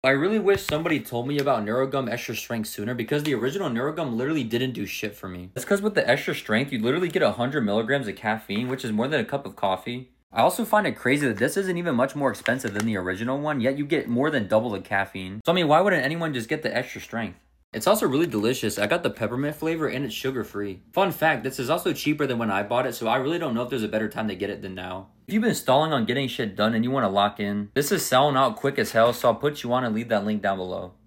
I really wish somebody told me about NeuroGum Extra Strength sooner because the original NeuroGum literally didn't do shit for me. That's because with the Extra Strength, you literally get 100 milligrams of caffeine, which is more than a cup of coffee. I also find it crazy that this isn't even much more expensive than the original one, yet you get more than double the caffeine. So I mean, why wouldn't anyone just get the Extra Strength? It's also really delicious. I got the peppermint flavor and it's sugar-free. Fun fact, this is also cheaper than when I bought it, so I really don't know if there's a better time to get it than now. If you've been stalling on getting shit done and you want to lock in, this is selling out quick as hell, so I'll put you on and leave that link down below.